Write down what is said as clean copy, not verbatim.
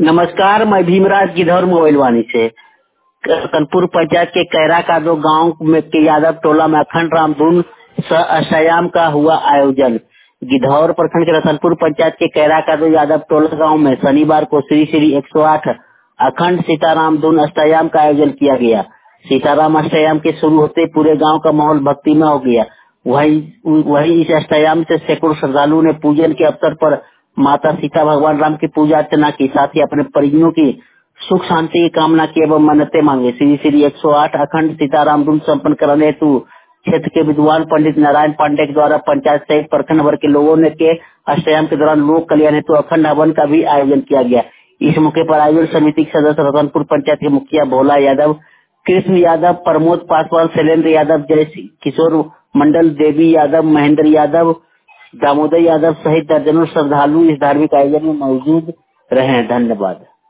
नमस्कार, मैं भीमराज गिधौर मोबाइल वाणी से। रतनपुर पंचायत के कैरा का दो गांव में के यादव टोला में अखंड राम धुन अष्टयाम का हुआ आयोजन। गिधौर प्रखंड के रतनपुर पंचायत के कैरा का दो यादव टोला गांव में शनिवार को श्री श्री 108 अखंड सीताराम धुन अष्टयाम का आयोजन किया गया। सीताराम अष्टयाम के शुरू होते पूरे गांव का माहौल भक्तिमय हो गया। वही इस अष्टयाम से सैकड़ों श्रद्धालुओं ने पूजन के अवसर पर माता सीता भगवान राम की पूजा अर्चना की, साथ ही अपने परिजनों की सुख शांति की कामना की एवं मन्नतें मांगे। श्री श्री 108 अखंड सीताराम धुन संपन्न कराने हेतु क्षेत्र के विद्वान पंडित नारायण पांडे के द्वारा पंचायत सहित प्रखंड भर के लोगों ने के अष्टयाम के दौरान लोक कल्याण हेतु अखंड हवन का भी आयोजन किया गया। इस मौके पर आयोजन समिति के सदस्य रतनपुर पंचायत के मुखिया भोला यादव, कृष्ण यादव, प्रमोद पासवान, शैलेंद्र यादव, जय किशोर मंडल, देवी यादव, महेंद्र यादव, दामोदर यादव सहित दर्जनों श्रद्धालु इस धार्मिक आयोजन में मौजूद रहे। धन्यवाद।